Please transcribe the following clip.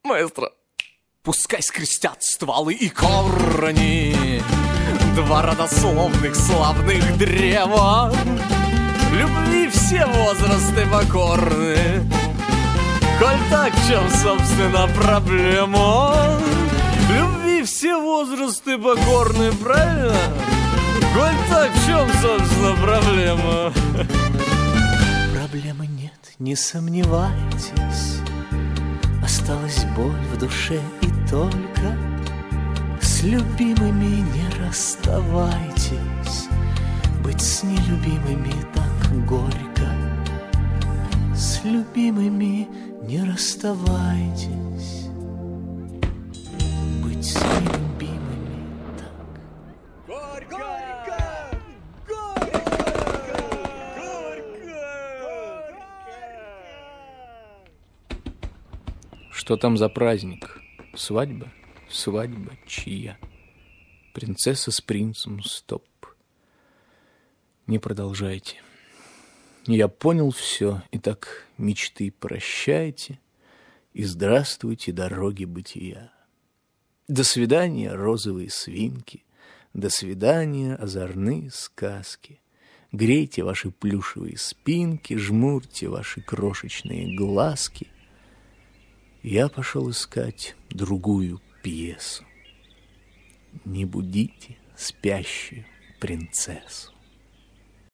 Маэстро. Пускай скрестят стволы и корни два родословных славных древа. Любви все возрасты покорны. Коль так, в чем, собственно, проблема? Любви все возрасты покорны, правильно? Коль так, в чем, собственно, проблема? Проблемы нет, не сомневайтесь. Осталась боль в душе и только с любимыми не расставайтесь. Быть с нелюбимыми так горько. С любимыми не расставайтесь. Быть с нелюбимыми так горько! Что там за праздник? Свадьба? Свадьба чья? Принцесса с принцем, стоп. Не продолжайте. Я понял все, и так мечты прощайте, и здравствуйте, дороги бытия. До свидания, розовые свинки, до свидания, озорные сказки. Грейте ваши плюшевые спинки, жмурьте ваши крошечные глазки. Я пошел искать другую пьесу. Не будите спящую принцессу.